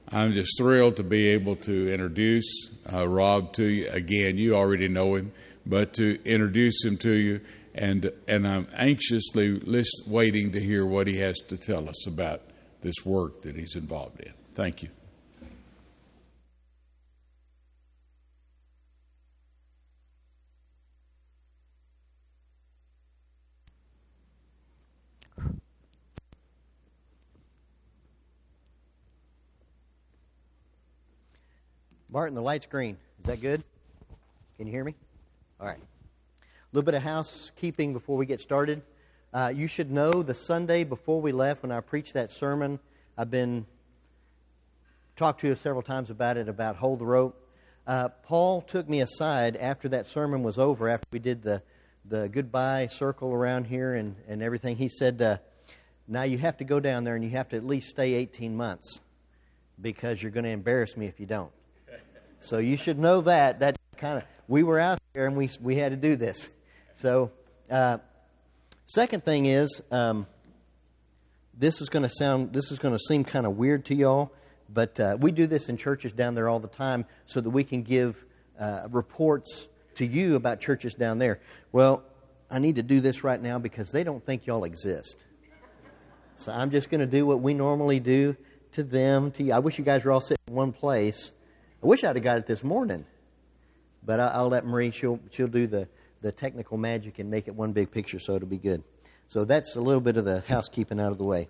I'm just thrilled to be able to introduce Rob to you. Again, you already know him, but to introduce him to you, and I'm anxiously waiting to hear what he has to tell us about this work that he's involved in. Thank you. Martin, the light's green. Is that good? Can you hear me? All right. A little bit of housekeeping before we get started. You should know the Sunday before we left when I preached that sermon, I've been talked to you several times about it, about hold the rope. Paul took me aside after that sermon was over, after we did the goodbye circle around here and everything. He said, now you have to go down there and you have to at least stay 18 months because you're going to embarrass me if you don't. So you should know that we were out there and we had to do this. So second thing is, this is going to seem kind of weird to y'all, but we do this in churches down there all the time so that we can give reports to you about churches down there. Well, I need to do this right now because they don't think y'all exist. So I'm just going to do what we normally do to them, to you. I wish you guys were all sitting in one place. I wish I'd have got it this morning, but I'll let Marie. She'll do the technical magic and make it one big picture, so it'll be good. So that's a little bit of the housekeeping out of the way.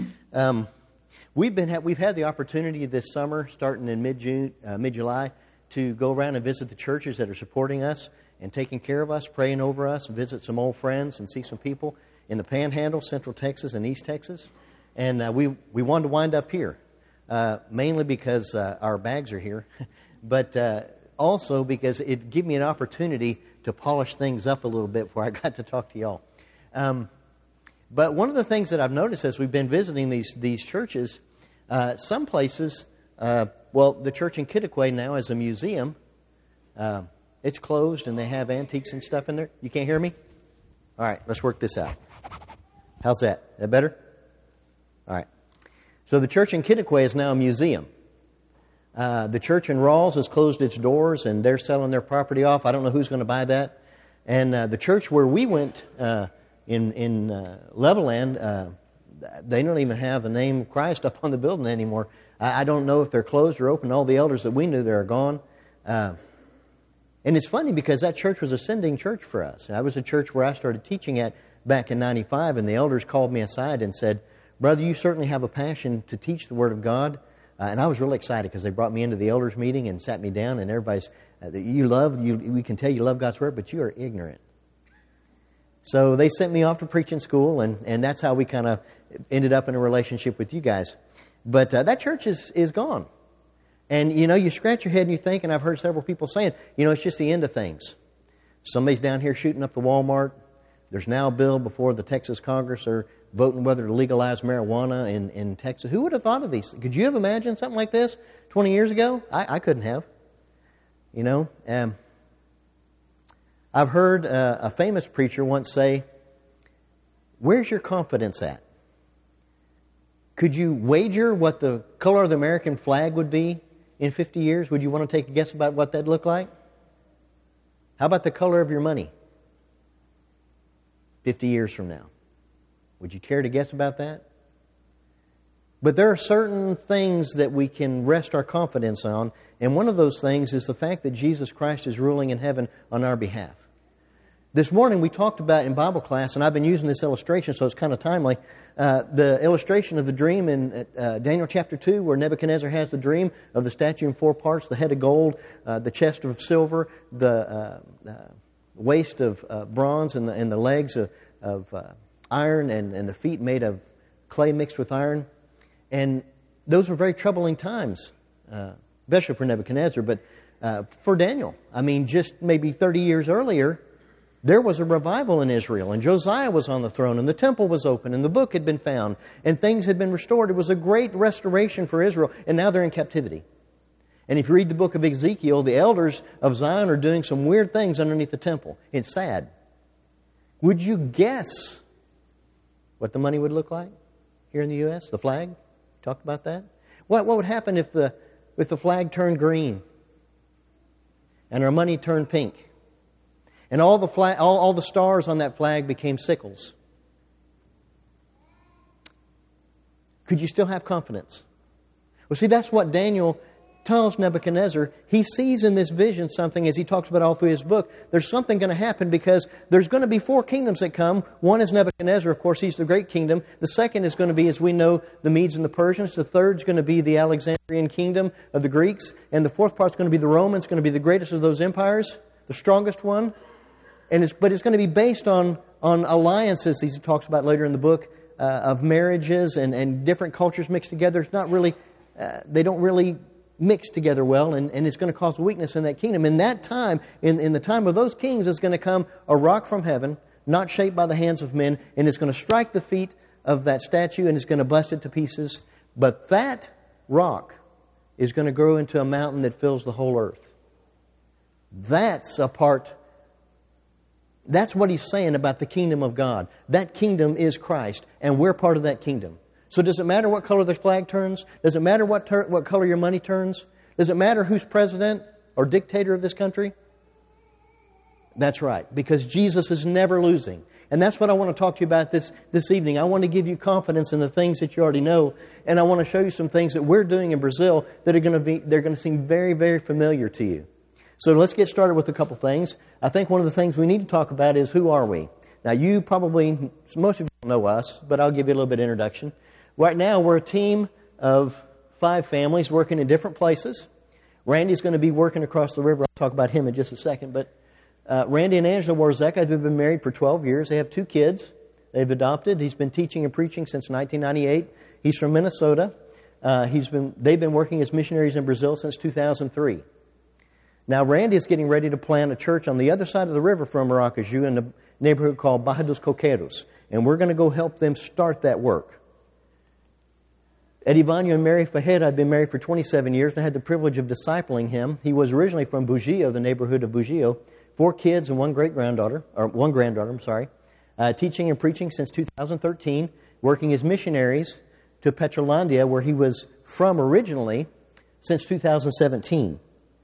We've had the opportunity this summer, starting in mid-July, to go around and visit the churches that are supporting us and taking care of us, praying over us, visit some old friends, and see some people in the Panhandle, Central Texas, and East Texas. And we wanted to wind up here. Mainly because our bags are here, but also because it gave me an opportunity to polish things up a little bit before I got to talk to y'all. But one of the things that I've noticed as we've been visiting these churches, some places, the church in Kittiquay now is a museum. It's closed and they have antiques and stuff in there. You can't hear me? All right, let's work this out. How's that? Is that better? All right. So the church in Kittiquay is now a museum. The church in Rawls has closed its doors and they're selling their property off. I don't know who's going to buy that. And the church where we went in Levelland, they don't even have the name of Christ up on the building anymore. I don't know if they're closed or open. All the elders that we knew there are gone. And it's funny because that church was a sending church for us. That was a church where I started teaching at back in 95, and the elders called me aside and said, "Brother, you certainly have a passion to teach the Word of God." And I was really excited because they brought me into the elders meeting and sat me down, and everybody's, we can tell you love God's Word, but you are ignorant. So they sent me off to preaching school, and that's how we kind of ended up in a relationship with you guys. But that church is gone. And, you scratch your head and you think, and I've heard several people saying, it's just the end of things. Somebody's down here shooting up the Walmart. There's now a bill before the Texas Congress are voting whether to legalize marijuana in Texas. Who would have thought of these? Could you have imagined something like this 20 years ago? I couldn't have. I've heard a famous preacher once say, "Where's your confidence at?" Could you wager what the color of the American flag would be in 50 years? Would you want to take a guess about what that'd look like? How about the color of your money 50 years from now? Would you care to guess about that? But there are certain things that we can rest our confidence on, and one of those things is the fact that Jesus Christ is ruling in heaven on our behalf. This morning we talked about in Bible class, and I've been using this illustration, so it's kind of timely, the illustration of the dream in Daniel chapter 2, where Nebuchadnezzar has the dream of the statue in 4 parts, the head of gold, the chest of silver, the waist of bronze, and the legs of iron, and the feet made of clay mixed with iron. And those were very troubling times, especially for Nebuchadnezzar, but for Daniel. I mean, just maybe 30 years earlier, there was a revival in Israel, and Josiah was on the throne, and the temple was open, and the book had been found, and things had been restored. It was a great restoration for Israel, and now they're in captivity. And if you read the book of Ezekiel, the elders of Zion are doing some weird things underneath the temple. It's sad. Would you guess what the money would look like here in the U.S., the flag? Talked about that? What would happen if the flag turned green and our money turned pink and all the stars on that flag became sickles? Could you still have confidence? Well, see, that's what Daniel tells Nebuchadnezzar. He sees in this vision something, as he talks about all through his book. There's something going to happen because there's going to be 4 kingdoms that come. One is Nebuchadnezzar, of course, he's the great kingdom. The second is going to be, as we know, the Medes and the Persians. The third is going to be the Alexandrian kingdom of the Greeks. And the fourth part is going to be the Romans, going to be the greatest of those empires, the strongest one. But it's going to be based on alliances, as he talks about later in the book, of marriages and different cultures mixed together. It's not really, they don't really mix together well, and it's going to cause weakness in that kingdom. In that time, in the time of those kings, is going to come a rock from heaven, not shaped by the hands of men, and it's going to strike the feet of that statue, and it's going to bust it to pieces. But that rock is going to grow into a mountain that fills the whole earth. That's what he's saying about the kingdom of God. That kingdom is Christ, and we're part of that kingdom. So does it matter what color the flag turns? Does it matter what color your money turns? Does it matter who's president or dictator of this country? That's right, because Jesus is never losing. And that's what I want to talk to you about this evening. I want to give you confidence in the things that you already know, and I want to show you some things that we're doing in Brazil that are going to seem very, very familiar to you. So let's get started with a couple things. I think one of the things we need to talk about is, who are we? Now, most of you know us, but I'll give you a little bit of introduction. Right now, we're a team of 5 families working in different places. Randy's going to be working across the river. I'll talk about him in just a second. But Randy and Angela Warzeka have been married for 12 years. They have 2 kids they've adopted. He's been teaching and preaching since 1998. He's from Minnesota. They've been working as missionaries in Brazil since 2003. Now, Randy is getting ready to plant a church on the other side of the river from Maracaju in a neighborhood called Barra dos Coqueiros. And we're going to go help them start that work. Edivanio and Mary Fajeda have been married for 27 years, and I had the privilege of discipling him. He was originally from Bugio, the neighborhood of Bugio. 4 kids and one granddaughter, teaching and preaching since 2013, working as missionaries to Petrolandia, where he was from originally, since 2017.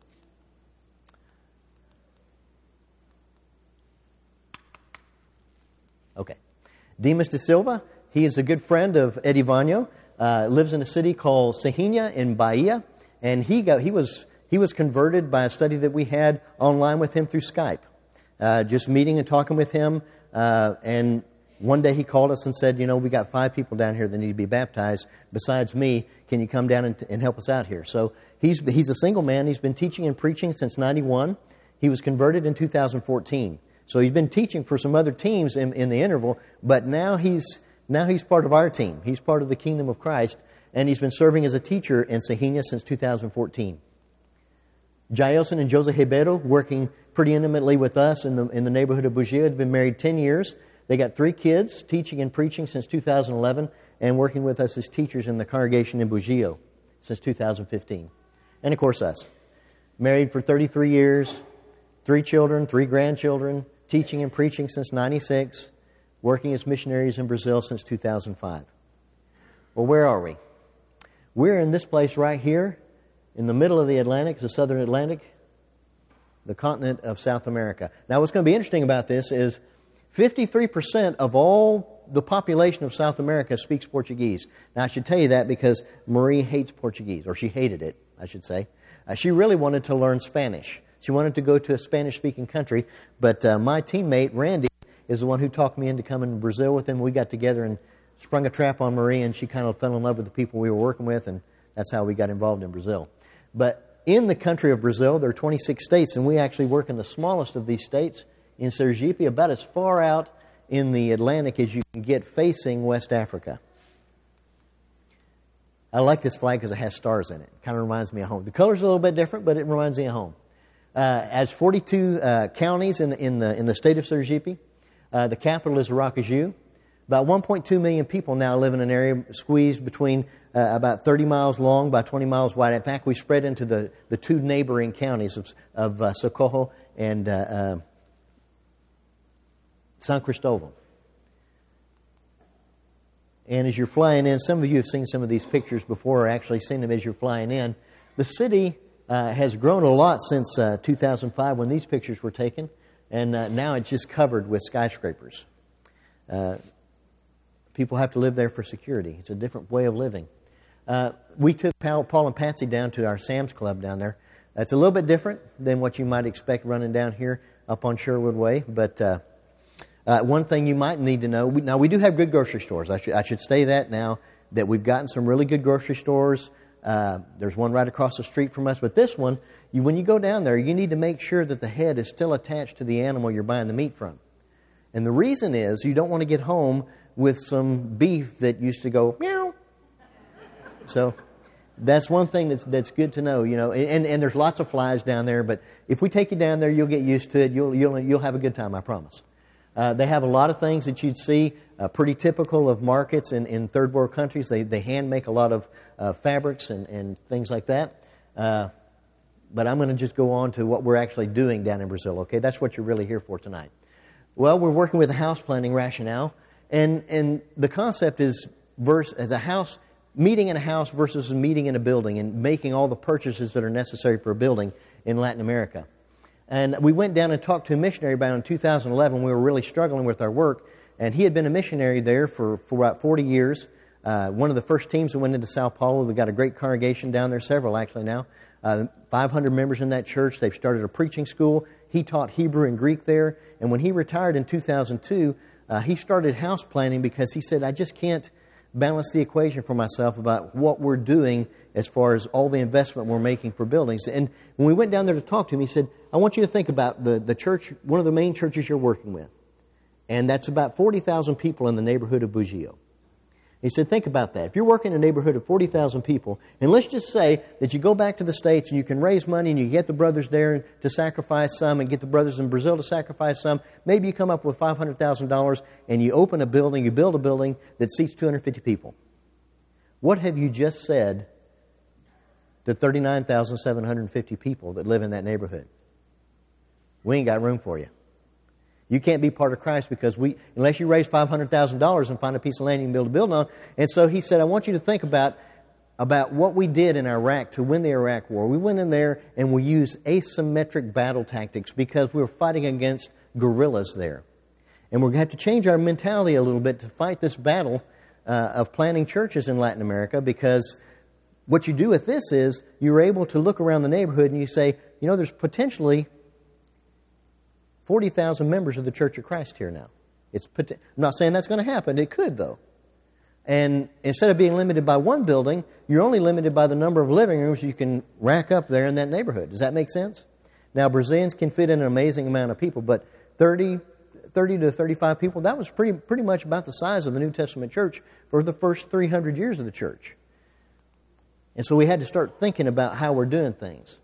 Okay. Dimas de Silva, he is a good friend of Edivanio. Lives in a city called Serrinha in Bahia, and he was converted by a study that we had online with him through Skype. Just meeting and talking with him, and one day he called us and said, we got 5 people down here that need to be baptized. Besides me, can you come down and help us out here? So he's a single man. He's been teaching and preaching since 91. He was converted in 2014. So he's been teaching for some other teams in the interval, but now he's part of our team. He's part of the kingdom of Christ, and he's been serving as a teacher in Serrinha since 2014. Jailson and Jose Ribeiro, working pretty intimately with us in the neighborhood of Bugio, have been married 10 years. They got 3 kids, teaching and preaching since 2011, and working with us as teachers in the congregation in Bugio since 2015. And of course us. Married for 33 years, 3 children, 3 grandchildren, teaching and preaching since 96, working as missionaries in Brazil since 2005. Well, where are we? We're in this place right here, in the middle of the Atlantic, the southern Atlantic, the continent of South America. Now, what's going to be interesting about this is 53% of all the population of South America speaks Portuguese. Now, I should tell you that because Marie hates Portuguese, or she hated it, I should say. She really wanted to learn Spanish. She wanted to go to a Spanish-speaking country, but my teammate, Randy, is the one who talked me into coming to Brazil with him. We got together and sprung a trap on Marie, and she kind of fell in love with the people we were working with, and that's how we got involved in Brazil. But in the country of Brazil, there are 26 states, and we actually work in the smallest of these states, in Sergipe, about as far out in the Atlantic as you can get, facing West Africa. I like this flag because it has stars in it. It kind of reminds me of home. The color's a little bit different, but it reminds me of home. As 42 counties in the state of Sergipe. The capital is Aracaju. About 1.2 million people now live in an area squeezed between about 30 miles long by 20 miles wide. In fact, we spread into the 2 neighboring counties of Socorro and San Cristóbal. And as you're flying in, some of you have seen some of these pictures before or actually seen them as you're flying in. The city has grown a lot since 2005 when these pictures were taken. And now it's just covered with skyscrapers. People have to live there for security. It's a different way of living. We took Paul and Patsy down to our Sam's Club down there. It's a little bit different than what you might expect running down here up on Sherwood Way. But one thing you might need to know, we do have good grocery stores. I should say that now, that we've gotten some really good grocery stores. There's one right across the street from us. But this one, when you go down there, you need to make sure that the head is still attached to the animal you're buying the meat from. And the reason is you don't want to get home with some beef that used to go meow. So that's one thing that's good to know, you know. And there's lots of flies down there, but if we take you down there, you'll get used to it. You'll have a good time, I promise. They have a lot of things that you'd see, pretty typical of markets in third world countries. They hand make a lot of fabrics and things like that. But I'm going to just go on to what we're actually doing down in Brazil. Okay, that's what you're really here for tonight. Well, we're working with a house planning rationale, and the concept is meeting in a house versus a meeting in a building, and making all the purchases that are necessary for a building in Latin America. And we went down and talked to a missionary back in 2011. We were really struggling with our work, and he had been a missionary there for about 40 years. One of the first teams that went into Sao Paulo. We've got a great congregation down there, several actually now. 500 members in that church. They've started a preaching school. He taught Hebrew and Greek there. And when he retired in 2002, he started house planning because he said, I just can't balance the equation for myself about what we're doing as far as all the investment we're making for buildings. And when we went down there to talk to him, he said, I want you to think about the church, one of the main churches you're working with. And that's about 40,000 people in the neighborhood of Bugio. He said, think about that. If you're working in a neighborhood of 40,000 people, and let's just say that you go back to the States and you can raise money and you get the brothers there to sacrifice some and get the brothers in Brazil to sacrifice some. Maybe you come up with $500,000 and you open a building, you build a building that seats 250 people. What have you just said to 39,750 people that live in that neighborhood? We ain't got room for you. You can't be part of Christ because unless you raise $500,000 and find a piece of land you can build a building on. And so he said, I want you to think about what we did in Iraq to win the Iraq War. We went in there and we used asymmetric battle tactics because we were fighting against guerrillas there. And we're going to have to change our mentality a little bit to fight this battle of planting churches in Latin America, because what you do with this is you're able to look around the neighborhood and you say, you know, there's potentially 40,000 members of the Church of Christ here now. I'm not saying that's going to happen. It could, though. And instead of being limited by one building, you're only limited by the number of living rooms you can rack up there in that neighborhood. Does that make sense? Now, Brazilians can fit in an amazing amount of people, but 30 to 35 people, that was pretty much about the size of the New Testament church for the first 300 years of the church. And so we had to start thinking about how we're doing things.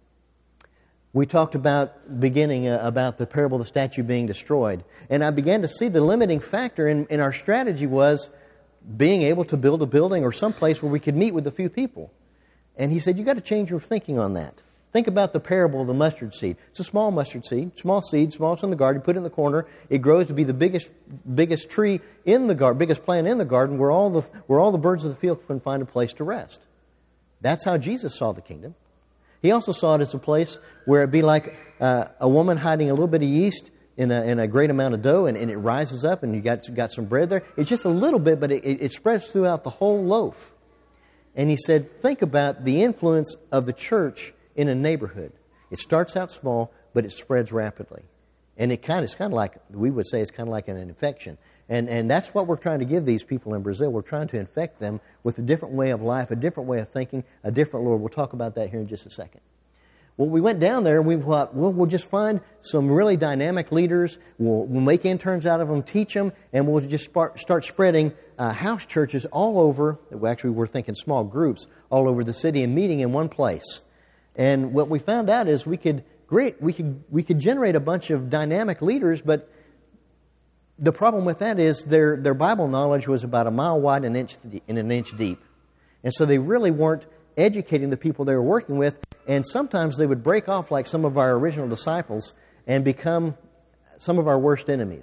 We talked about about the parable of the statue being destroyed. And I began to see the limiting factor in our strategy was being able to build a building or someplace where we could meet with a few people. And he said, you've got to change your thinking on that. Think about the parable of the mustard seed. It's a small mustard seed, smallest in the garden. You put it in the corner. It grows to be the biggest tree in the garden, biggest plant in the garden, where all the birds of the field can find a place to rest. That's how Jesus saw the kingdom. He also saw it as a place where it'd be like a woman hiding a little bit of yeast in a great amount of dough, and it rises up, and you got some bread there. It's just a little bit, but it spreads throughout the whole loaf. And he said, think about the influence of the church in a neighborhood. It starts out small, but it spreads rapidly. And it's kind of like, we would say, it's kind of like an infection. And that's what we're trying to give these people in Brazil. We're trying to infect them with a different way of life, a different way of thinking, a different Lord. We'll talk about that here in just a second. Well, we went down there and we thought, we'll just find some really dynamic leaders. We'll make interns out of them, teach them, and we'll just start spreading house churches all over. Actually, we're thinking small groups all over the city and meeting in one place. And what we found out is we could generate a bunch of dynamic leaders, but the problem with that is their Bible knowledge was about a mile wide and an inch deep. And so they really weren't educating the people they were working with, and sometimes they would break off like some of our original disciples and become some of our worst enemies.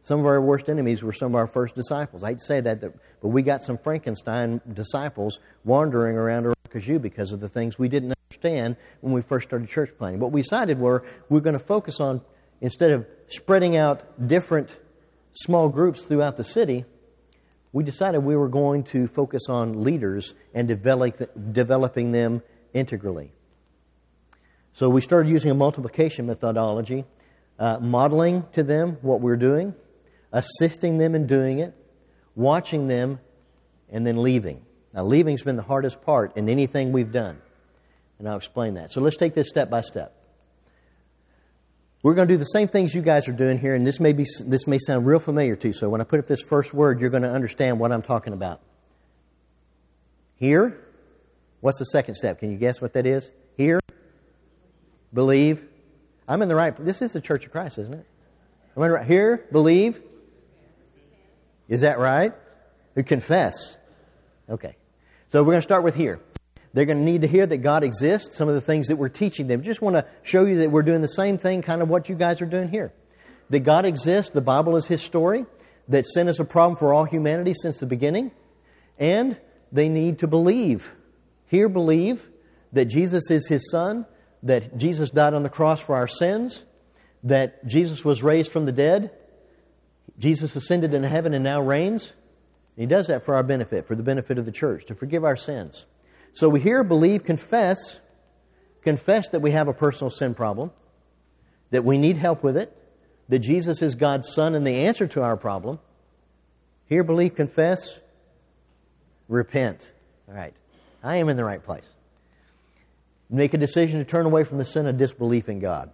Some of our worst enemies were some of our first disciples. I hate to say that, but we got some Frankenstein disciples wandering around Aracaju because of the things we didn't understand when we first started church planting. What we decided we're going to focus on, instead of spreading out different small groups throughout the city, we decided we were going to focus on leaders and developing them integrally. So we started using a multiplication methodology, modeling to them what we're doing, assisting them in doing it, watching them, and then leaving. Now, leaving's been the hardest part in anything we've done, and I'll explain that. So let's take this step by step. We're going to do the same things you guys are doing here, and this may sound real familiar to you. So when I put up this first word, you're going to understand what I'm talking about. Hear. What's the second step? Can you guess what that is? Hear. Believe. I'm in the right. This is the Church of Christ, isn't it? Am I right? Hear. Believe. Is that right? We confess. Okay. So we're going to start with hear. They're going to need to hear that God exists, some of the things that we're teaching them. Just want to show you that we're doing the same thing, kind of what you guys are doing here. That God exists, the Bible is His story, that sin is a problem for all humanity since the beginning, and they need to believe. Hear, believe that Jesus is His Son, that Jesus died on the cross for our sins, that Jesus was raised from the dead, Jesus ascended into heaven and now reigns. And He does that for our benefit, for the benefit of the church, to forgive our sins. So we hear, believe, confess that we have a personal sin problem, that we need help with it, that Jesus is God's Son and the answer to our problem. Hear, believe, confess, repent. All right. I am in the right place. Make a decision to turn away from the sin of disbelief in God.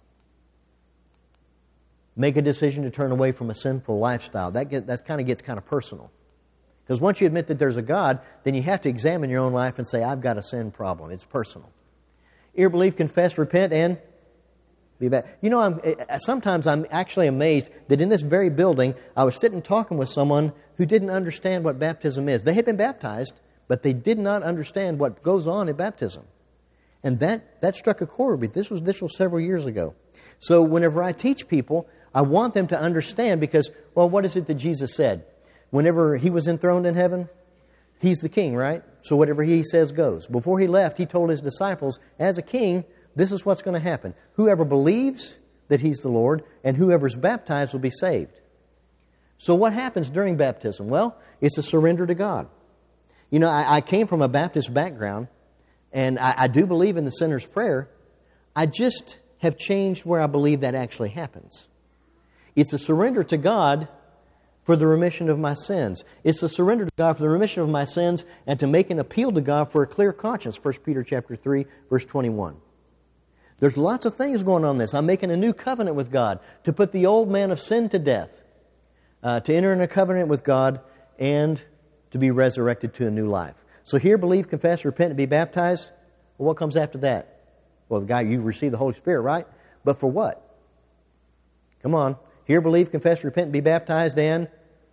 Make a decision to turn away from a sinful lifestyle. That gets kind of personal. Because once you admit that there's a God, then you have to examine your own life and say, I've got a sin problem. It's personal. Hear, believe, confess, repent, and be back. You know, sometimes I'm actually amazed that in this very building, I was sitting talking with someone who didn't understand what baptism is. They had been baptized, but they did not understand what goes on in baptism. And that struck a chord with me. This was several years ago. So whenever I teach people, I want them to understand because, well, what is it that Jesus said? Whenever He was enthroned in heaven, He's the king, right? So whatever He says goes. Before He left, He told His disciples, as a king, this is what's going to happen. Whoever believes that He's the Lord and whoever's baptized will be saved. So what happens during baptism? Well, it's a surrender to God. You know, I came from a Baptist background, and I do believe in the sinner's prayer. I just have changed where I believe that actually happens. It's a surrender to God for the remission of my sins. It's a surrender to God for the remission of my sins and to make an appeal to God for a clear conscience. 1 Peter chapter 3, verse 21. There's lots of things going on in this. I'm making a new covenant with God to put the old man of sin to death, to enter in a covenant with God and to be resurrected to a new life. So hear, believe, confess, repent, and be baptized. Well, what comes after that? Well, you receive the Holy Spirit, right? But for what? Come on. Hear, believe, confess, repent, and be baptized, and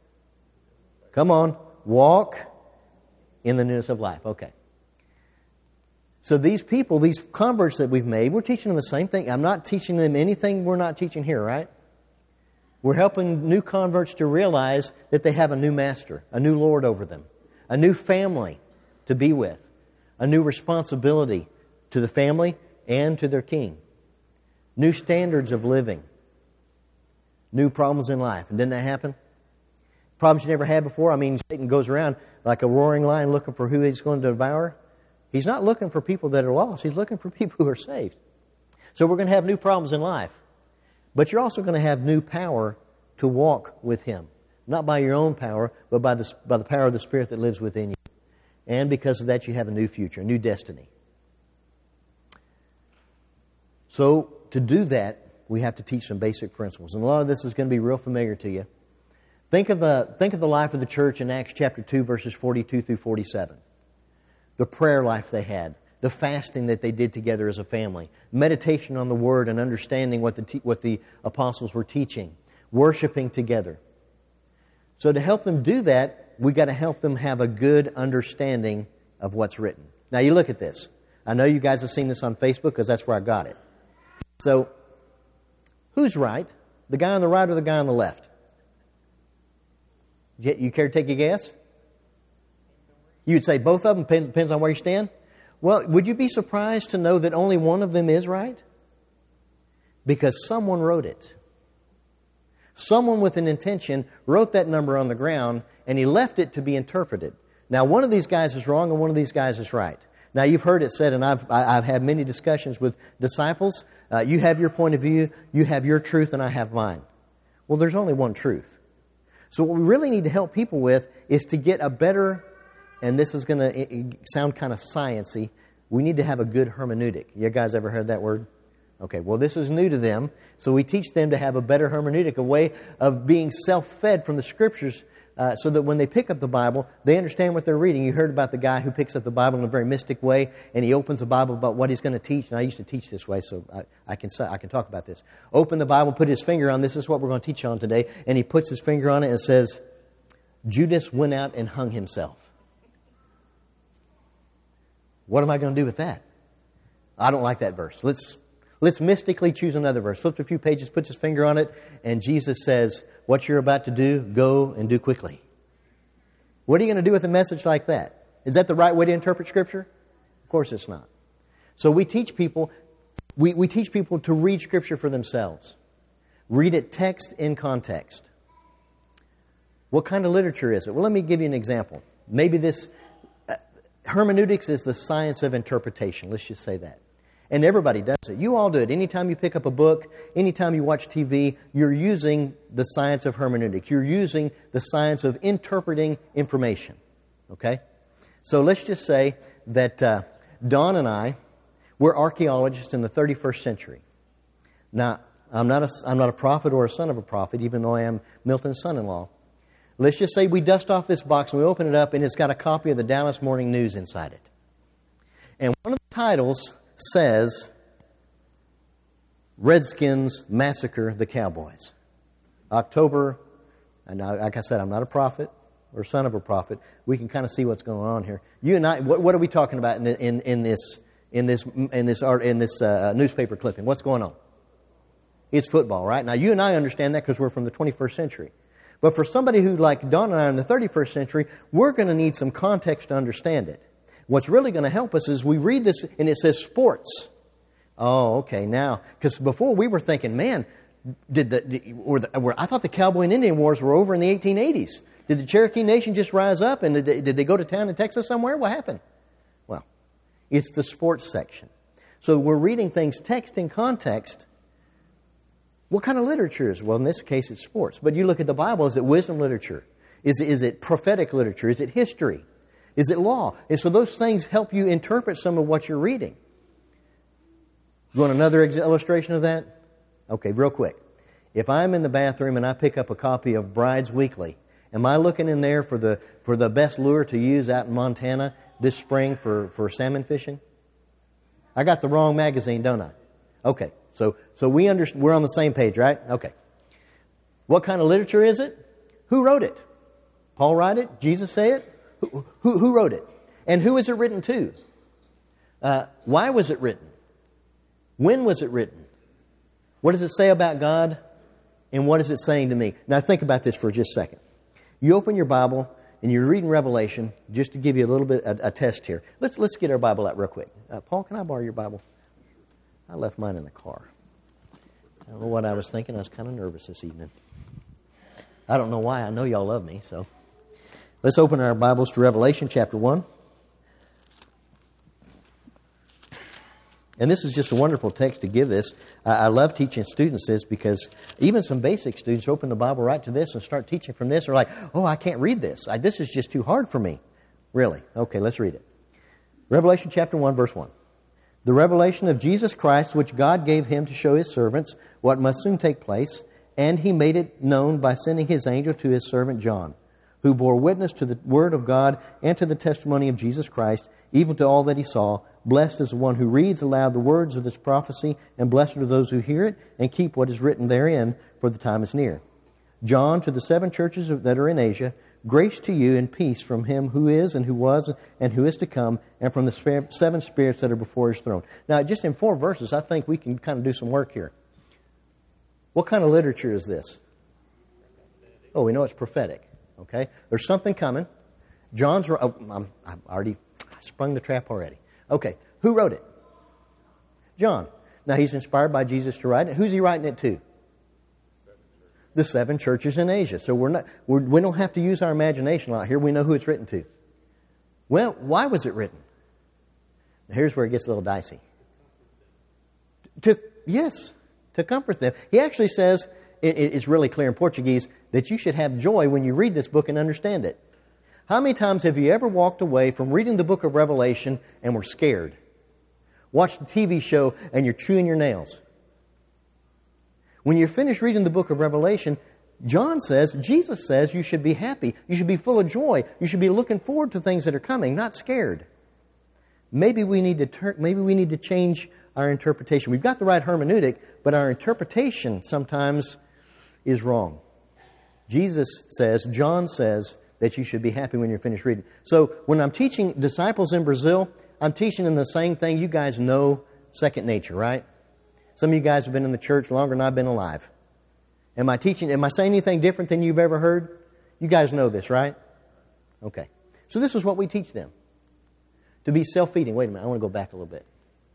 come on, walk in the newness of life. Okay. So these people, these converts that we've made, we're teaching them the same thing. I'm not teaching them anything we're not teaching here, right? We're helping new converts to realize that they have a new master, a new Lord over them, a new family to be with, a new responsibility to the family and to their king, new standards of living, new problems in life. And didn't that happen? Problems you never had before? I mean, Satan goes around like a roaring lion looking for who he's going to devour. He's not looking for people that are lost. He's looking for people who are saved. So we're going to have new problems in life. But you're also going to have new power to walk with Him. Not by your own power, but by the power of the Spirit that lives within you. And because of that, you have a new future, a new destiny. So to do that, we have to teach some basic principles. And a lot of this is going to be real familiar to you. Think of the life of the church in Acts chapter 2, verses 42 through 47. The prayer life they had, the fasting that they did together as a family, meditation on the Word and understanding what the apostles were teaching, worshiping together. So to help them do that, we got to help them have a good understanding of what's written. Now you look at this. I know you guys have seen this on Facebook because that's where I got it. So, who's right? The guy on the right or the guy on the left? You care to take a guess? You'd say both of them, depends on where you stand? Well, would you be surprised to know that only one of them is right? Because someone wrote it. Someone with an intention wrote that number on the ground, and he left it to be interpreted. Now, one of these guys is wrong and one of these guys is right. Now, you've heard it said, and I've had many discussions with disciples, you have your point of view, you have your truth, and I have mine. Well, there's only one truth. So what we really need to help people with is to get a better, and this is going to sound kind of sciencey, we need to have a good hermeneutic. You guys ever heard that word? Okay, well, this is new to them, so we teach them to have a better hermeneutic, a way of being self-fed from the Scriptures, so that when they pick up the Bible, they understand what they're reading. You heard about the guy who picks up the Bible in a very mystic way, and he opens the Bible about what he's going to teach. And I used to teach this way, so I can talk about this. Open the Bible, put his finger on, this is what we're going to teach on today, and he puts his finger on it and says, Judas went out and hung himself. What am I going to do with that? I don't like that verse. Let's mystically choose another verse. Flips a few pages, puts his finger on it, and Jesus says, what you're about to do, go and do quickly. What are you going to do with a message like that? Is that the right way to interpret Scripture? Of course it's not. So we teach people, we teach people to read Scripture for themselves. Read it text in context. What kind of literature is it? Well, let me give you an example. Maybe this, hermeneutics is the science of interpretation. Let's just say that. And everybody does it. You all do it. Anytime you pick up a book, anytime you watch TV, you're using the science of hermeneutics. You're using the science of interpreting information. Okay? So let's just say that Don and I, we're archaeologists in the 31st century. Now, I'm not a prophet or a son of a prophet, even though I am Milton's son-in-law. Let's just say we dust off this box and we open it up and it's got a copy of the Dallas Morning News inside it. And one of the titles says, Redskins massacre the Cowboys. October, and like I said, I'm not a prophet or son of a prophet. We can kind of see what's going on here. You and I, what are we talking about in this newspaper clipping? What's going on? It's football, right? Now, you and I understand that because we're from the 21st century. But for somebody who, like Don and I, are in the 31st century, we're going to need some context to understand it. What's really going to help us is we read this and it says sports. Oh, okay, now, because before we were thinking, man, I thought the Cowboy and Indian Wars were over in the 1880s. Did the Cherokee Nation just rise up and did they go to town in Texas somewhere? What happened? Well, it's the sports section. So we're reading things text in context. What kind of literature is it? Well, in this case, it's sports. But you look at the Bible, is it wisdom literature? Is it prophetic literature? Is it history? Is it law? And so those things help you interpret some of what you're reading. You want another illustration of that? Okay, real quick. If I'm in the bathroom and I pick up a copy of Brides Weekly, am I looking in there for the best lure to use out in Montana this spring for salmon fishing? I got the wrong magazine, don't I? Okay, so we're on the same page, right? Okay. What kind of literature is it? Who wrote it? Paul write it? Jesus say it? Who wrote it? And who is it written to? Why was it written? When was it written? What does it say about God? And what is it saying to me? Now think about this for just a second. You open your Bible and you're reading Revelation, just to give you a little bit a test here. Let's get our Bible out real quick. Paul, can I borrow your Bible? I left mine in the car. I don't know what I was thinking. I was kind of nervous this evening. I don't know why. I know y'all love me, so... Let's open our Bibles to Revelation chapter 1. And this is just a wonderful text to give this. I love teaching students this because even some basic students open the Bible right to this and start teaching from this. They're like, oh, I can't read this. This is just too hard for me. Really? Okay, let's read it. Revelation chapter 1, verse 1. The revelation of Jesus Christ, which God gave him to show his servants what must soon take place, and he made it known by sending his angel to his servant John, who bore witness to the word of God and to the testimony of Jesus Christ, even to all that he saw. Blessed is the one who reads aloud the words of this prophecy, and blessed are those who hear it and keep what is written therein, for the time is near. John, to the 7 churches that are in Asia, grace to you and peace from him who is and who was and who is to come, and from the 7 spirits that are before his throne. Now, just in 4 verses, I think we can kind of do some work here. What kind of literature is this? Oh, we know it's prophetic. Okay? There's something coming. John's... I've already sprung the trap already. Okay, who wrote it? John. Now, he's inspired by Jesus to write it. Who's he writing it to? The 7 churches in Asia. So we don't have to use our imagination a lot here. We know who it's written to. Well, why was it written? Here's where it gets a little dicey. To comfort them. He actually says, it's really clear in Portuguese, that you should have joy when you read this book and understand it. How many times have you ever walked away from reading the book of Revelation and were scared? Watched the TV show and you're chewing your nails? When you're finished reading the book of Revelation, Jesus says you should be happy. You should be full of joy. You should be looking forward to things that are coming, not scared. Maybe we need to change our interpretation. We've got the right hermeneutic, but our interpretation sometimes is wrong. John says that you should be happy when you're finished reading. So when I'm teaching disciples in Brazil, I'm teaching them the same thing. You guys know second nature, right? Some of you guys have been in the church longer than I've been alive. Am I saying anything different than you've ever heard? You guys know this, right? Okay. So this is what we teach them. To be self-feeding. Wait a minute, I want to go back a little bit.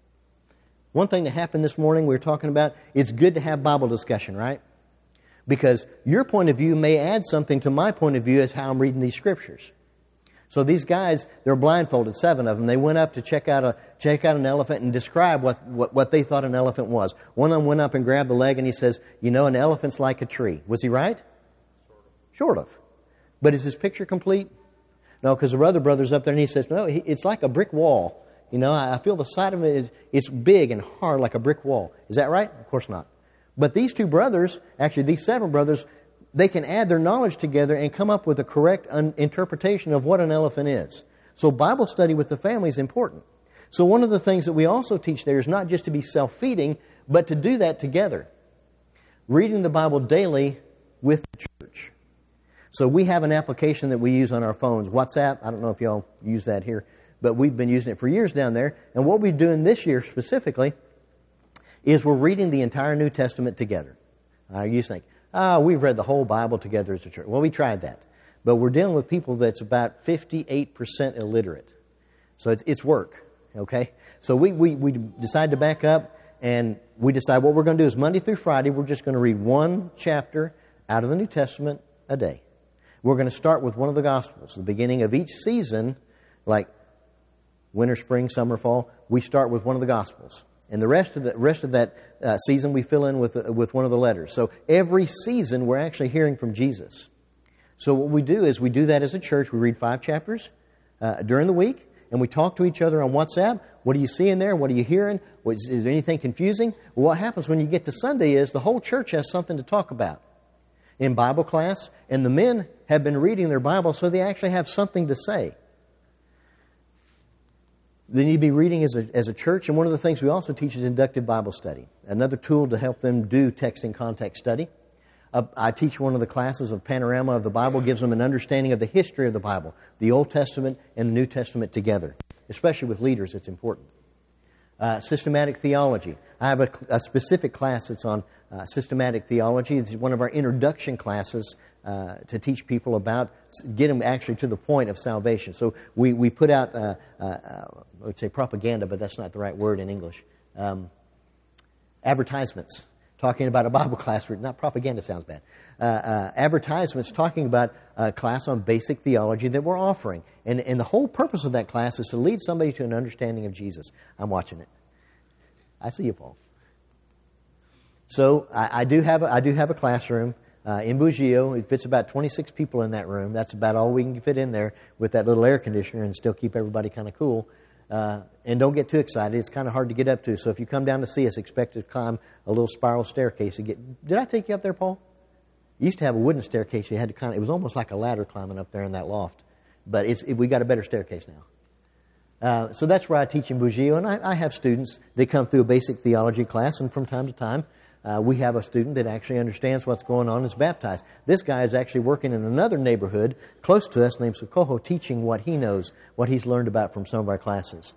One thing that happened this morning we were talking about, it's good to have Bible discussion, right? Because your point of view may add something to my point of view as how I'm reading these scriptures. So these guys, they're blindfolded, 7 of them. They went up to check out an elephant and describe what they thought an elephant was. One of them went up and grabbed the leg and he says, an elephant's like a tree. Was he right? Sort of. But is his picture complete? No, because the other brother's up there and he says, no, it's like a brick wall. I feel the side of it it's big and hard like a brick wall. Is that right? Of course not. But these 2 brothers, actually these 7 brothers, they can add their knowledge together and come up with a correct interpretation of what an elephant is. So Bible study with the family is important. So one of the things that we also teach there is not just to be self-feeding, but to do that together. Reading the Bible daily with the church. So we have an application that we use on our phones, WhatsApp. I don't know if y'all use that here, but we've been using it for years down there. And what we're doing this year specifically is we're reading the entire New Testament together. You think, we've read the whole Bible together as a church. Well, we tried that. But we're dealing with people that's about 58% illiterate. So it's work, okay? So we decide to back up, and we decide what we're going to do is Monday through Friday, we're just going to read 1 chapter out of the New Testament a day. We're going to start with one of the Gospels. The beginning of each season, like winter, spring, summer, fall, we start with one of the Gospels. And the rest of that season we fill in with one of the letters. So every season we're actually hearing from Jesus. So what we do is we do that as a church. We read 5 chapters during the week, and we talk to each other on WhatsApp. What are you seeing there? What are you hearing? Is there anything confusing? Well, what happens when you get to Sunday is the whole church has something to talk about in Bible class, and the men have been reading their Bible, so they actually have something to say. They need to be reading as a church, and one of the things we also teach is inductive Bible study, another tool to help them do text and context study. I teach one of the classes of Panorama of the Bible, gives them an understanding of the history of the Bible, the Old Testament and the New Testament together. Especially with leaders, it's important. Systematic theology. I have a specific class that's on systematic theology. It's one of our introduction classes to teach people about, get them actually to the point of salvation. So we put out, I would say propaganda, but that's not the right word in English. Advertisements. Talking about a Bible class, not propaganda sounds bad. Advertisements talking about a class on basic theology that we're offering. And the whole purpose of that class is to lead somebody to an understanding of Jesus. I'm watching it. I see you, Paul. So I do have a classroom in Bugio. It fits about 26 people in that room. That's about all we can fit in there with that little air conditioner and still keep everybody kind of cool. And don't get too excited. It's kind of hard to get up to. So if you come down to see us, expect to climb a little spiral staircase. Did I take you up there, Paul? You used to have a wooden staircase. You had to it was almost like a ladder climbing up there in that loft. But we got a better staircase now. So that's where I teach in Bugio. And I have students. They come through a basic theology class. And from time to time, we have a student that actually understands what's going on and is baptized. This guy is actually working in another neighborhood close to us named Socorro, teaching what he knows, what he's learned about from some of our classes.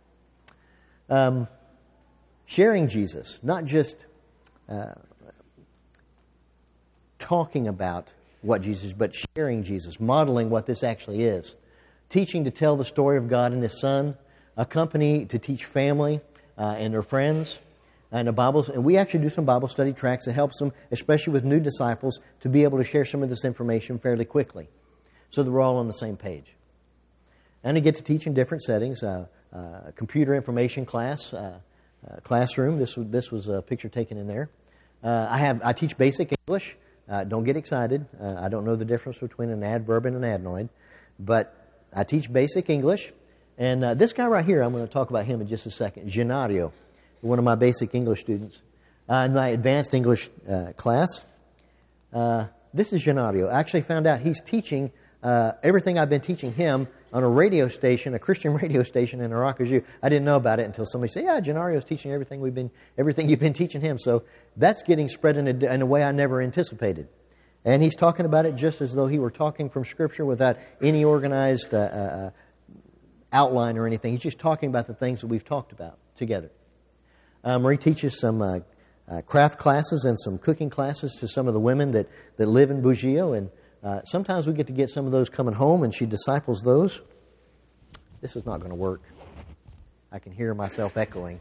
Sharing Jesus, not just talking about what Jesus is, but sharing Jesus, modeling what this actually is. Teaching to tell the story of God and His Son, a company to teach family and their friends, and the Bibles. And we actually do some Bible study tracks that helps them, especially with new disciples, to be able to share some of this information fairly quickly, so that we're all on the same page. And I get to teach in different settings. Computer information class, classroom. This was a picture taken in there. I teach basic English. Don't get excited. I don't know the difference between an adverb and an adnoid, but I teach basic English. And this guy right here, I'm going to talk about him in just a second. Genario, one of my basic English students. In my advanced English class, this is Genario. I actually found out he's teaching everything I've been teaching him on a radio station, a Christian radio station in Aracaju. I didn't know about it until somebody said, "Yeah, Genario's teaching everything you've been teaching him." So that's getting spread in a way I never anticipated. And he's talking about it just as though he were talking from Scripture without any organized outline or anything. He's just talking about the things that we've talked about together. Marie teaches some craft classes and some cooking classes to some of the women that live in Bugio, and sometimes we get some of those coming home, and she disciples those. This is not going to work. I can hear myself echoing.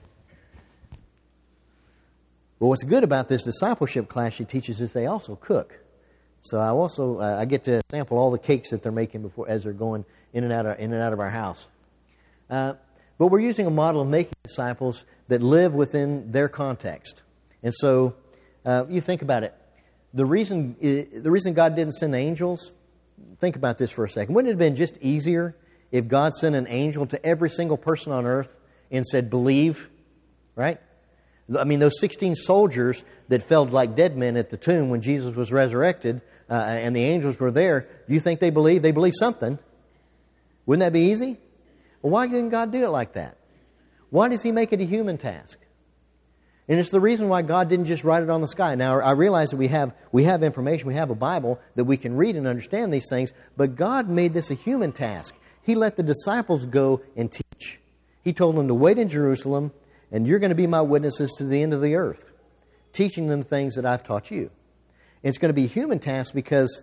But what's good about this discipleship class she teaches is they also cook. So I get to sample all the cakes that they're making as they're going in and out of our house. But we're using a model of making disciples that live within their context. And so you think about it. The reason God didn't send angels, think about this for a second. Wouldn't it have been just easier if God sent an angel to every single person on earth and said, believe, right? I mean, those 16 soldiers that felt like dead men at the tomb when Jesus was resurrected and the angels were there, do you think they believed? They believed something. Wouldn't that be easy? Well, why didn't God do it like that? Why does He make it a human task? And it's the reason why God didn't just write it on the sky. Now, I realize that we have information, we have a Bible that we can read and understand these things, but God made this a human task. He let the disciples go and teach. He told them to wait in Jerusalem, and you're going to be my witnesses to the end of the earth, teaching them things that I've taught you. And it's going to be a human task because,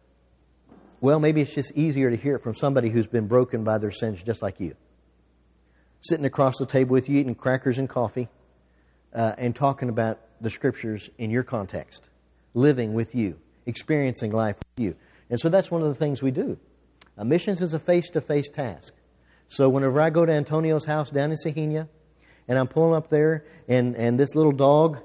well, maybe it's just easier to hear it from somebody who's been broken by their sins just like you. Sitting across the table with you, eating crackers and coffee, and talking about the Scriptures in your context, living with you, experiencing life with you. And so that's one of the things we do. Missions is a face-to-face task. So whenever I go to Antonio's house down in Sahinia, and I'm pulling up there, and this little dog,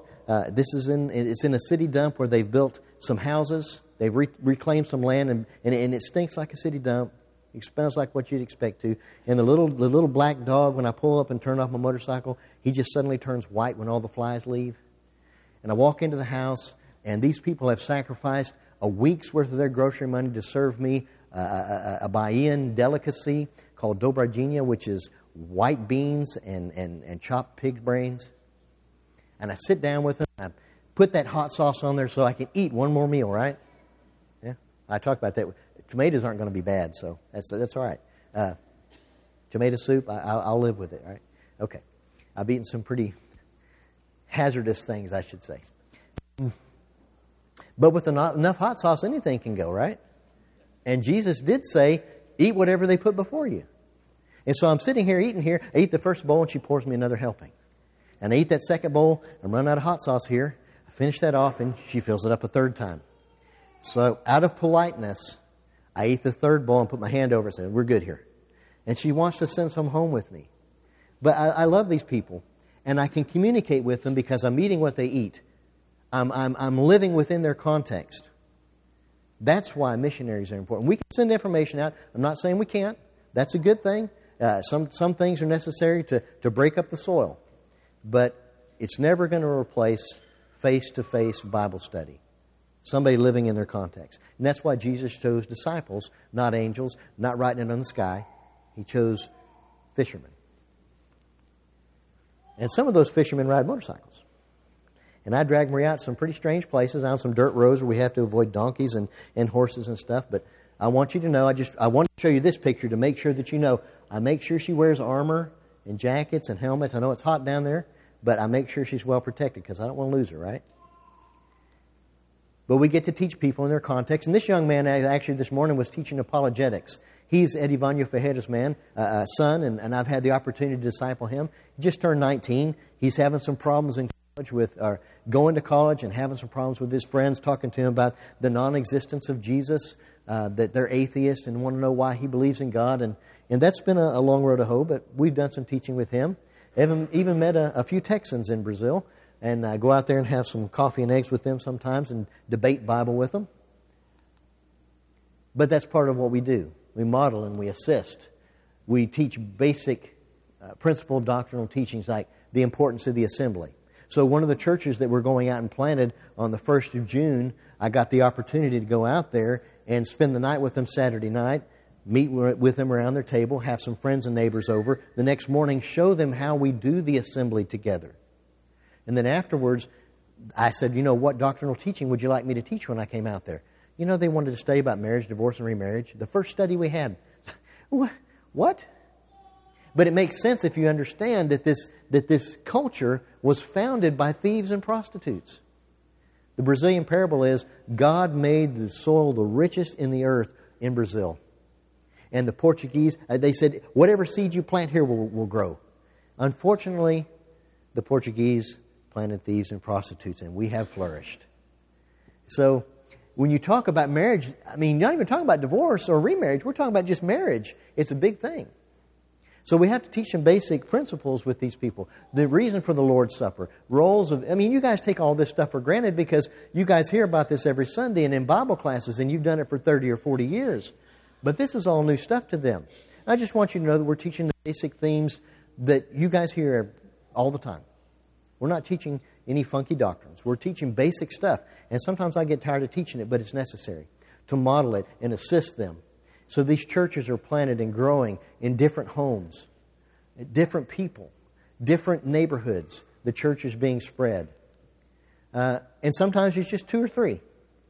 it's in a city dump where they've built some houses. They've reclaimed some land, and it stinks like a city dump. It smells like what you'd expect to. And the little black dog, when I pull up and turn off my motorcycle, he just suddenly turns white when all the flies leave. And I walk into the house, and these people have sacrificed a week's worth of their grocery money to serve me a Bahian delicacy called dobrajinha, which is white beans and chopped pig's brains. And I sit down with them, I put that hot sauce on there so I can eat one more meal, right? Yeah, I talk about that. Tomatoes aren't going to be bad, so that's all right. Tomato soup, I'll live with it, right? Okay. I've eaten some pretty hazardous things, I should say. But with enough hot sauce, anything can go, right? And Jesus did say, eat whatever they put before you. And so I'm sitting here, eating here. I eat the first bowl, and she pours me another helping. And I eat that second bowl. I'm running out of hot sauce here. I finish that off, and she fills it up a third time. So out of politeness, I eat the third bowl and put my hand over it and say, we're good here. And she wants to send some home with me. But I love these people, and I can communicate with them because I'm eating what they eat. I'm living within their context. That's why missionaries are important. We can send information out. I'm not saying we can't. That's a good thing. Some things are necessary to break up the soil. But it's never going to replace face-to-face Bible study. Somebody living in their context. And that's why Jesus chose disciples, not angels, not writing it on the sky. He chose fishermen. And some of those fishermen ride motorcycles. And I drag Marie out some pretty strange places, on some dirt roads where we have to avoid donkeys and horses and stuff. But I want you to know, I want to show you this picture to make sure that you know. I make sure she wears armor and jackets and helmets. I know it's hot down there, but I make sure she's well protected because I don't want to lose her, right? But we get to teach people in their context. And this young man actually this morning was teaching apologetics. He's Eddie Vanya Fejera's son, and I've had the opportunity to disciple him. He just turned 19. He's having some problems in college going to college and having some problems with his friends, talking to him about the non-existence of Jesus, that they're atheists and want to know why he believes in God. And that's been a long road to hoe, but we've done some teaching with him. Even met a few Texans in Brazil, and go out there and have some coffee and eggs with them sometimes and debate Bible with them. But that's part of what we do. We model and we assist. We teach basic principle doctrinal teachings like the importance of the assembly. So one of the churches that we're going out and planted on the 1st of June, I got the opportunity to go out there and spend the night with them Saturday night, meet with them around their table, have some friends and neighbors over. The next morning, show them how we do the assembly together. And then afterwards, I said, what doctrinal teaching would you like me to teach when I came out there? They wanted to study about marriage, divorce, and remarriage. The first study we had. What? But it makes sense if you understand that this culture was founded by thieves and prostitutes. The Brazilian parable is, God made the soil the richest in the earth in Brazil. And the Portuguese, they said, whatever seed you plant here will grow. Unfortunately, the Portuguese planted thieves and prostitutes, and we have flourished. So, when you talk about marriage, you're not even talking about divorce or remarriage. We're talking about just marriage. It's a big thing. So we have to teach them basic principles with these people. The reason for the Lord's Supper. You guys take all this stuff for granted because you guys hear about this every Sunday and in Bible classes, and you've done it for 30 or 40 years. But this is all new stuff to them. I just want you to know that we're teaching the basic themes that you guys hear all the time. We're not teaching any funky doctrines. We're teaching basic stuff. And sometimes I get tired of teaching it, but it's necessary to model it and assist them. So these churches are planted and growing in different homes, different people, different neighborhoods. The church is being spread. And sometimes it's just 2 or 3.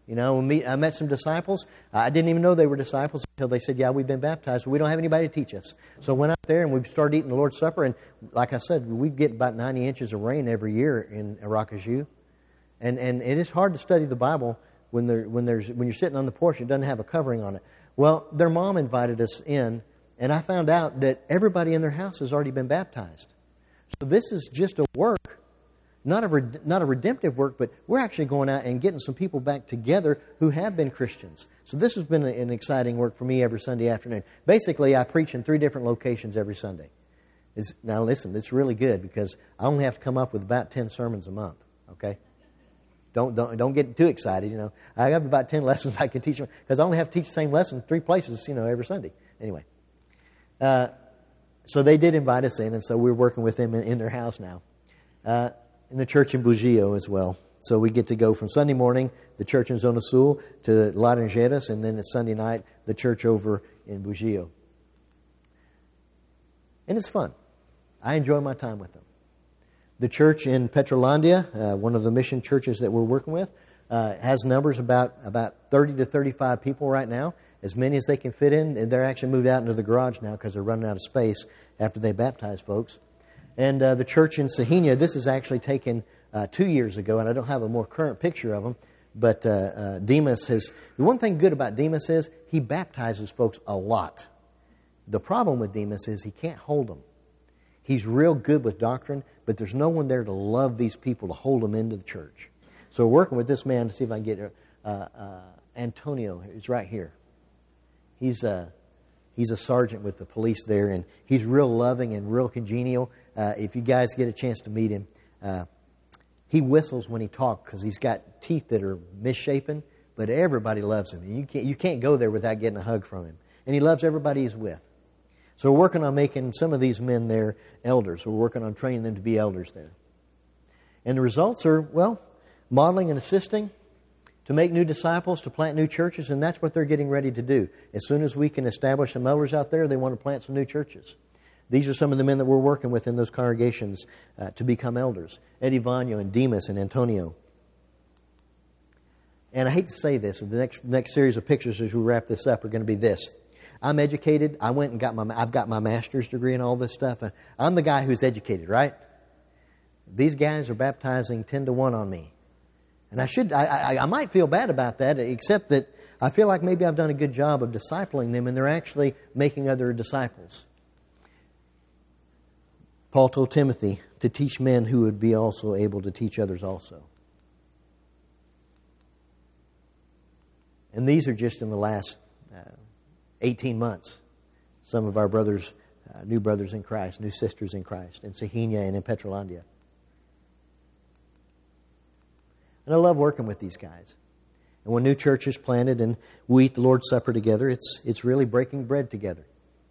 I met some disciples. I didn't even know they were disciples until they said, we've been baptized. We don't have anybody to teach us. So I went out there and we started eating the Lord's Supper. And like I said, we get about 90 inches of rain every year in Aracaju. And it is hard to study the Bible when you're sitting on the porch. It doesn't have a covering on it. Well, their mom invited us in, and I found out that everybody in their house has already been baptized. So this is just a work. Not a redemptive work, but we're actually going out and getting some people back together who have been Christians. So this has been an exciting work for me every Sunday afternoon. Basically, I preach in 3 different locations every Sunday. Now listen, it's really good because I only have to come up with about 10 sermons a month. Okay, don't get too excited. I have about 10 lessons I can teach them because I only have to teach the same lesson 3 places. Every Sunday. Anyway, so they did invite us in, and so we're working with them in their house now. In the church in Bugio as well. So we get to go from Sunday morning, the church in Zona Sul, to Laranjeiras, and then it's Sunday night, the church over in Bugio. And it's fun. I enjoy my time with them. The church in Petrolandia, one of the mission churches that we're working with, has numbers about 30 to 35 people right now, as many as they can fit in. And they're actually moved out into the garage now because they're running out of space after they baptize folks. And the church in Sahinia, this is actually taken 2 years ago, and I don't have a more current picture of them, but Demas has... The one thing good about Demas is he baptizes folks a lot. The problem with Demas is he can't hold them. He's real good with doctrine, but there's no one there to love these people, to hold them into the church. So we're working with this man to see if I can get Antonio. He's right here. He's a sergeant with the police there, and he's real loving and real congenial. If you guys get a chance to meet him, he whistles when he talks because he's got teeth that are misshapen, but everybody loves him. You can't go there without getting a hug from him. And he loves everybody he's with. So we're working on making some of these men there elders. We're working on training them to be elders there. And the results are, modeling and assisting to make new disciples, to plant new churches, and that's what they're getting ready to do. As soon as we can establish some elders out there, they want to plant some new churches. These are some of the men that we're working with in those congregations to become elders. Eddie Vanyo and Demas and Antonio. And I hate to say this, the next series of pictures as we wrap this up are going to be this. I'm educated. I went and I've got my master's degree and all this stuff. I'm the guy who's educated, right? These guys are baptizing 10 to 1 on me. And I might feel bad about that, except that I feel like maybe I've done a good job of discipling them, and they're actually making other disciples. Paul told Timothy to teach men who would be also able to teach others also. And these are just in the last 18 months. Some of our brothers, new brothers in Christ, new sisters in Christ, in Sahinia and in Petrolandia. And I love working with these guys. And when new church is planted and we eat the Lord's Supper together, it's really breaking bread together.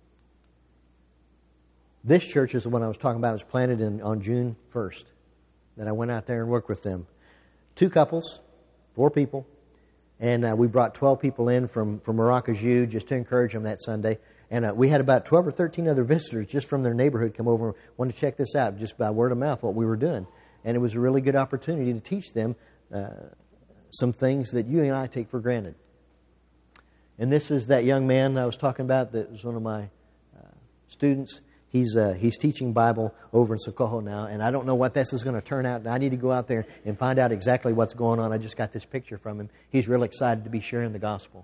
This church is the one I was talking about. It was planted on June 1st. Then I went out there and worked with them. 2 couples, 4 people. And we brought 12 people in from Maracaju just to encourage them that Sunday. And we had about 12 or 13 other visitors just from their neighborhood come over and wanted to check this out just by word of mouth, what we were doing. And it was a really good opportunity to teach them some things that you and I take for granted. And this is that young man I was talking about that was one of my students. He's teaching Bible over in Socorro now, and I don't know what this is going to turn out. I need to go out there and find out exactly what's going on. I just got this picture from him. He's real excited to be sharing the gospel.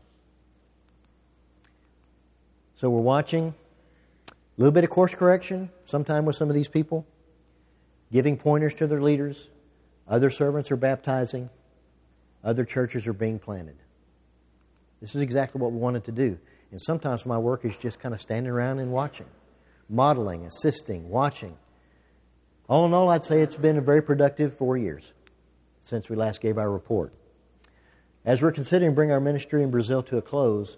So we're watching a little bit of course correction, sometime with some of these people, giving pointers to their leaders. Other servants are baptizing. Other churches are being planted. This is exactly what we wanted to do. And sometimes my work is just kind of standing around and watching. Modeling, assisting, watching. All in all, I'd say it's been a very productive 4 years since we last gave our report. As we're considering to bring our ministry in Brazil to a close,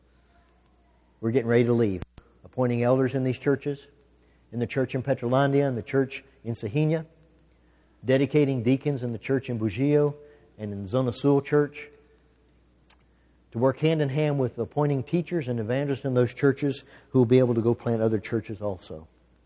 we're getting ready to leave. Appointing elders in these churches, in the church in Petrolandia and the church in Sahinia, dedicating deacons in the church in Bugio and in Zona Sul Church, to work hand in hand with appointing teachers and evangelists in those churches who will be able to go plant other churches also.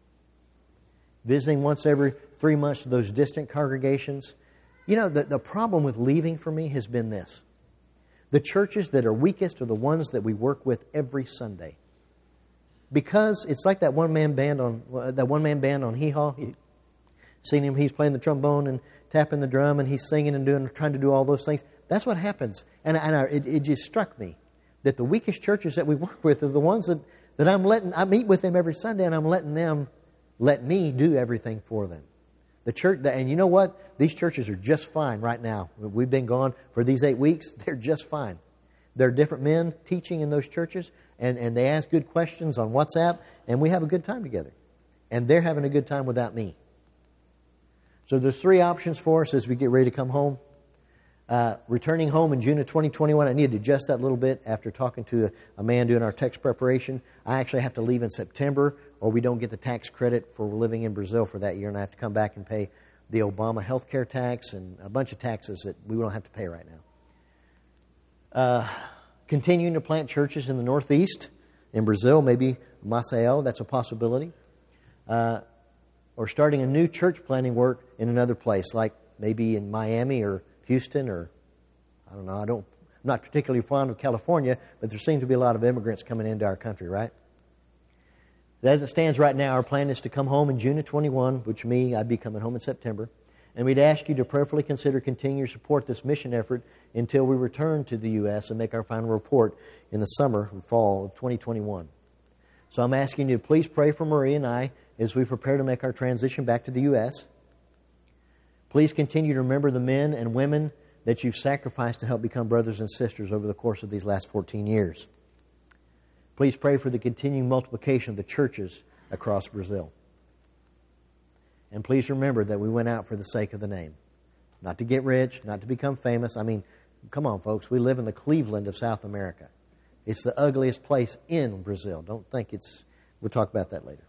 Visiting once every 3 months to those distant congregations. You know, the problem with leaving for me has been this. The churches that are weakest are the ones that we work with every Sunday. Because it's like that one-man band on Hee Haw. You've seen him, he's playing the trombone and tapping the drum and he's singing and trying to do all those things. That's what happens. And it just struck me that the weakest churches that we work with are the ones that I meet with them every Sunday and I'm letting them let me do everything for them. The church, and you know what? These churches are just fine right now. We've been gone for these 8 weeks. They're just fine. There are different men teaching in those churches and they ask good questions on WhatsApp and we have a good time together. And they're having a good time without me. So there's 3 options for us as we get ready to come home. Returning home in June of 2021, I needed to adjust that a little bit after talking to a man doing our tax preparation. I actually have to leave in September or we don't get the tax credit for living in Brazil for that year and I have to come back and pay the Obama health care tax and a bunch of taxes that we don't have to pay right now. Continuing to plant churches in the Northeast, in Brazil, maybe Maceió, that's a possibility. Or starting a new church planting work in another place, like maybe in Miami or Houston or, I don't know, I'm not particularly fond of California, but there seems to be a lot of immigrants coming into our country, right? As it stands right now, our plan is to come home in June of 21, which I'd be coming home in September. And we'd ask you to prayerfully consider continuing to support this mission effort until we return to the U.S. and make our final report in the summer and fall of 2021. So I'm asking you to please pray for Marie and I as we prepare to make our transition back to the U.S. Please continue to remember the men and women that you've sacrificed to help become brothers and sisters over the course of these last 14 years. Please pray for the continuing multiplication of the churches across Brazil. And please remember that we went out for the sake of the name. Not to get rich, not to become famous. I mean, come on, folks. We live in the Cleveland of South America. It's the ugliest place in Brazil. Don't think we'll talk about that later.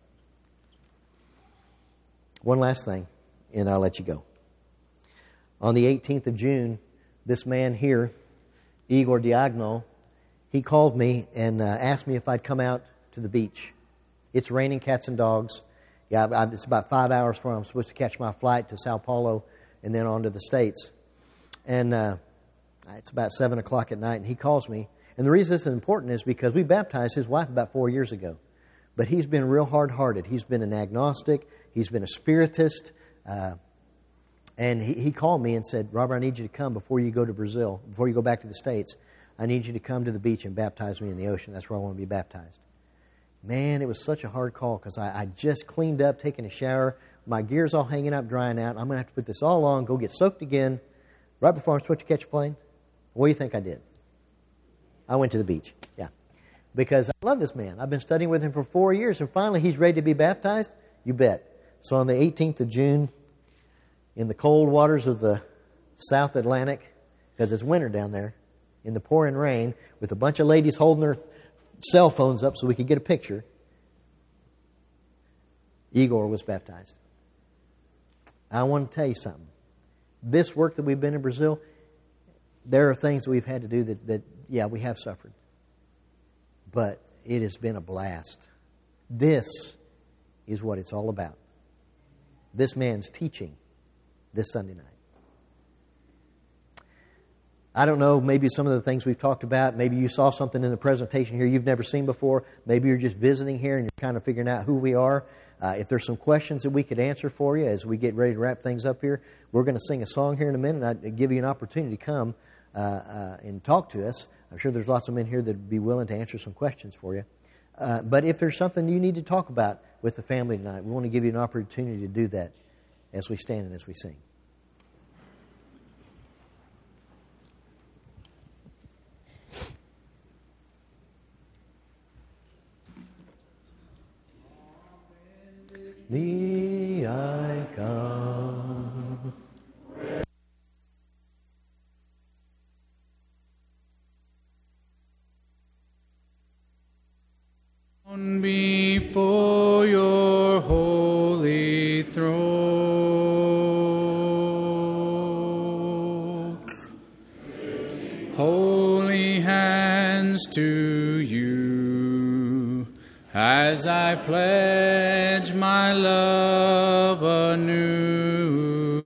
One last thing, and I'll let you go. On the 18th of June, this man here, Igor Diagno, he called me and asked me if I'd come out to the beach. It's raining cats and dogs. Yeah, it's about 5 hours from I'm supposed to catch my flight to Sao Paulo and then on to the States. And it's about 7 o'clock at night, and he calls me. And the reason this is important is because we baptized his wife about 4 years ago. But he's been real hard-hearted. He's been an agnostic. He's been a spiritist. And he called me and said, Robert, I need you to come before you go to Brazil, before you go back to the States. I need you to come to the beach and baptize me in the ocean. That's where I want to be baptized. Man, it was such a hard call because I just cleaned up, taken a shower. My gear's all hanging up, drying out. I'm going to have to put this all on, go get soaked again. Right before I'm supposed to catch a plane, what do you think I did? I went to the beach, yeah. Because I love this man. I've been studying with him for 4 years, and finally he's ready to be baptized? You bet. So on the 18th of June, in the cold waters of the South Atlantic, because it's winter down there, in the pouring rain, with a bunch of ladies holding their cell phones up so we could get a picture, Igor was baptized. I want to tell you something. This work that we've been in Brazil, there are things that we've had to do that yeah, we have suffered. But it has been a blast. This is what it's all about. This man's teaching this Sunday night. I don't know, maybe some of the things we've talked about, maybe you saw something in the presentation here you've never seen before. Maybe you're just visiting here and you're kind of figuring out who we are. If there's some questions that we could answer for you as we get ready to wrap things up here, we're going to sing a song here in a minute, and I'd give you an opportunity to come and talk to us. I'm sure there's lots of men here that would be willing to answer some questions for you. But if there's something you need to talk about with the family tonight, we want to give you an opportunity to do that as we stand and as we sing. Thee I come. Before your holy throne, holy hands to you, as I pledge my love anew.